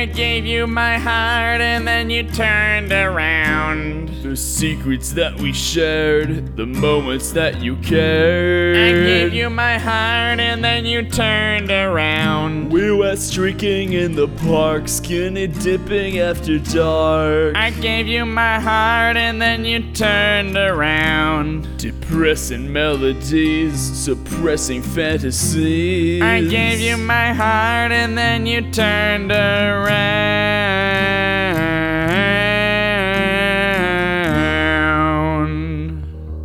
I gave you my heart and then you turned around. The secrets that we shared, the moments that you cared. I gave you my heart and then you turned around. We were streaking in the park, skinny dipping after dark. I gave you my heart and then you turned around. Depressing melodies, suppressing fantasies. I gave you my heart and then you turned around.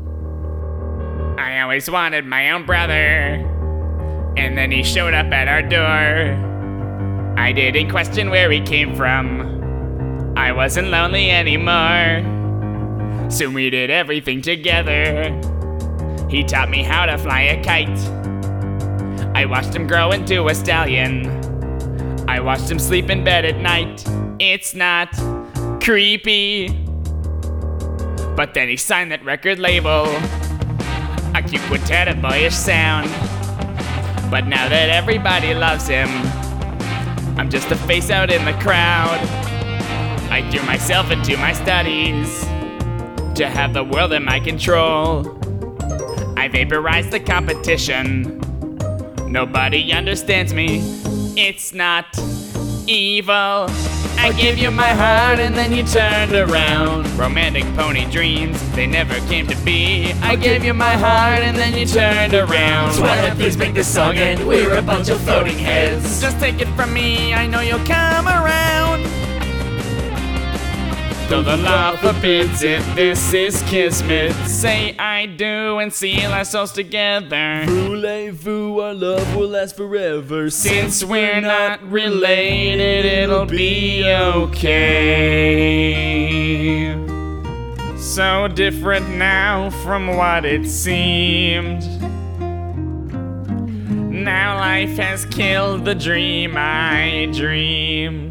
I always wanted my own brother, and then he showed up at our door. I didn't question where he came from. I wasn't lonely anymore. So we did everything together. He taught me how to fly a kite. I watched him grow into a stallion. I watched him sleep in bed at night. It's not creepy. But then he signed that record label, a cute quintet of boyish sound. But now that everybody loves him, I'm just a face out in the crowd. I threw myself into my studies to have the world in my control. I vaporized the competition. Nobody understands me. It's not evil. I gave you my heart and then you turned around. Romantic pony dreams, they never came to be. I gave you my heart and then you turned around. So why don't please make this song end? We're a bunch of floating heads. Just take it from me, I know you'll come around. Though the law forbids it, this is kismet. Say I do and seal our souls together. Voulez-vous, our love will last forever. Since we're not related, it'll be okay. So different now from what it seemed. Now life has killed the dream I dreamed.